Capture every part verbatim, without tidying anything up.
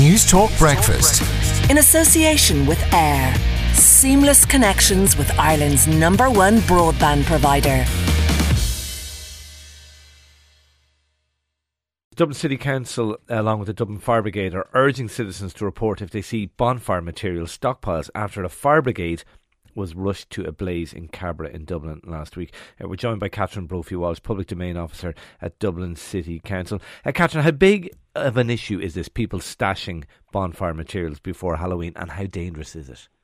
News Talk Breakfast. In association with Air. Seamless connections with Ireland's number one broadband provider. Dublin City Council, along with the Dublin Fire Brigade, are urging citizens to report if they see bonfire material stockpiles after a fire brigade was rushed to a blaze in Cabra in Dublin last week. Uh, we're joined by Catherine Brophy-Walsh, Public Domain Officer at Dublin City Council. Uh, Catherine, how big of an issue is this, people stashing bonfire materials before Halloween, and how dangerous is it?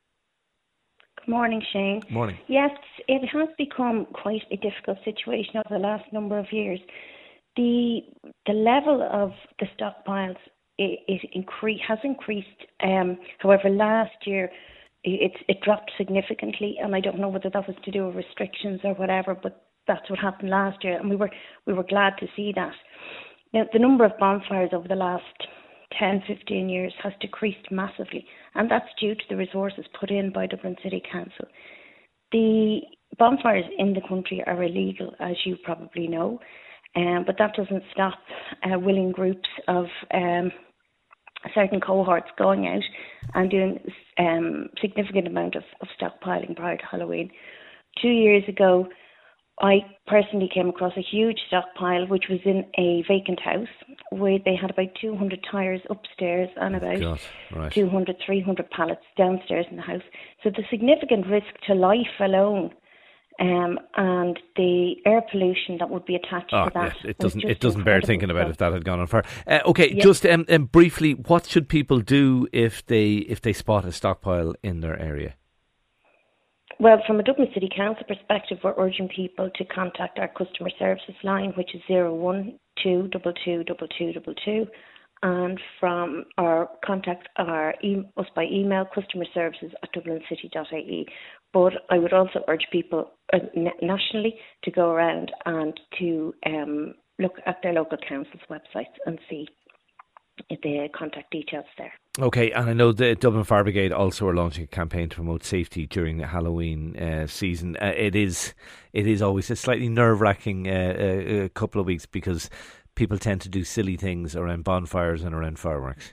Good morning, Shane. Morning. Yes, it has become quite a difficult situation over the last number of years. The the level of the stockpiles it, it incre- has increased. Um, however, last year it, it dropped significantly, and I don't know whether that was to do with restrictions or whatever, but that's what happened last year, and we were we were glad to see that. Now, the number of bonfires over the last ten, fifteen years has decreased massively, and that's due to the resources put in by Dublin City Council. The bonfires in the country are illegal, as you probably know. Um, but that doesn't stop uh, willing groups of um, certain cohorts going out and doing um, significant amount of, of stockpiling prior to Halloween. Two years ago, I personally came across a huge stockpile which was in a vacant house where they had about two hundred tyres upstairs and about God, right. two hundred, three hundred pallets downstairs in the house. So the significant risk to life alone Um, and the air pollution that would be attached oh, to that. Yes, it doesn't. It doesn't bear thinking about if that had gone on fire. Uh, okay, yes. just um, um, briefly, what should people do if they if they spot a stockpile in their area? Well, from a Dublin City Council perspective, we're urging people to contact our customer services line, which is zero one two two two two two two two, and from our contact our e- us by email, customer services at dublin city dot I E. But I would also urge people uh, nationally to go around and to um, look at their local council's websites and see the contact details there. Okay, and I know the Dublin Fire Brigade also are launching a campaign to promote safety during the Halloween uh, season. Uh, it is it is always a slightly nerve-wracking uh, uh, couple of weeks because people tend to do silly things around bonfires and around fireworks.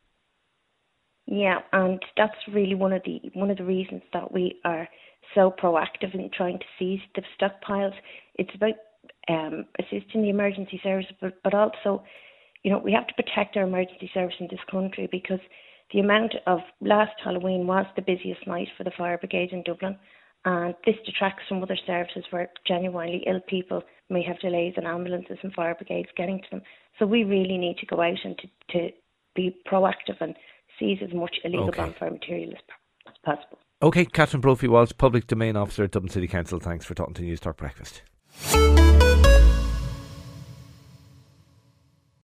Yeah, and that's really one of the one of the reasons that we are so proactive in trying to seize the stockpiles. It's about um, assisting the emergency service, but, but also, you know, we have to protect our emergency service in this country because the amount of last Halloween was the busiest night for the fire brigade in Dublin, and this detracts from other services where genuinely ill people may have delays in ambulances and fire brigades getting to them. So we really need to go out and to, to be proactive and seize as much illegal okay. bonfire material as, as possible. Okay, Catherine Brophy-Walsh, Public Domain Officer at Dublin City Council. Thanks for talking to News Talk Breakfast.